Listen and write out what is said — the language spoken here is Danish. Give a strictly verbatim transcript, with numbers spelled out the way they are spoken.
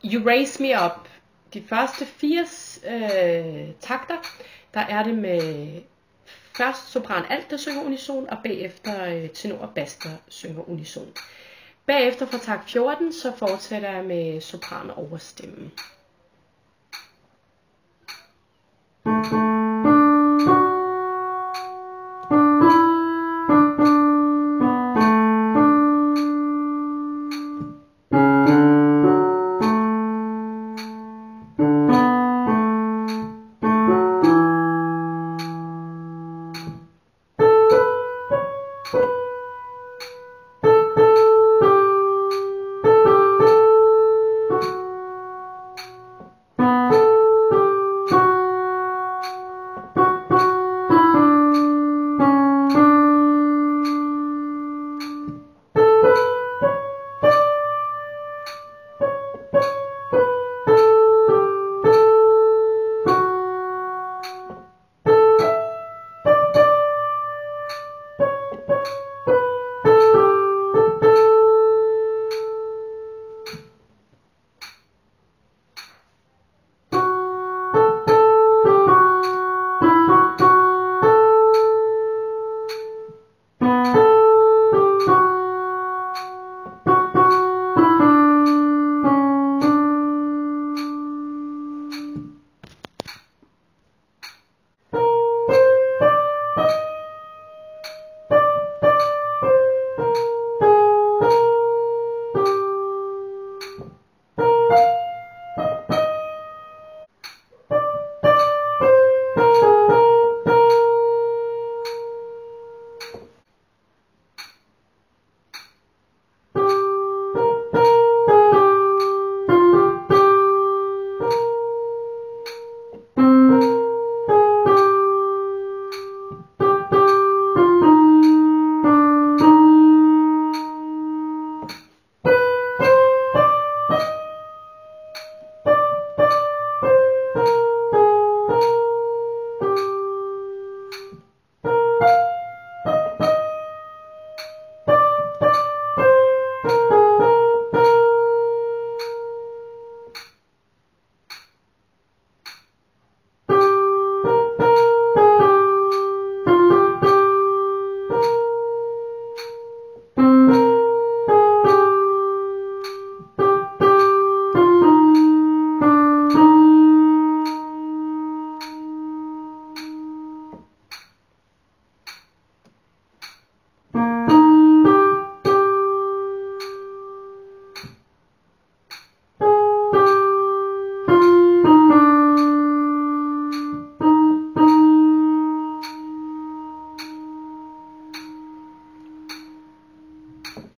You Raise Me Up. De første fire øh, takter, der er det med først sopran alt, der synger unison, og bagefter øh, tenor og bas, der synger unison. Bagefter fra takt fjorten, så fortsætter jeg med sopran og overstemme.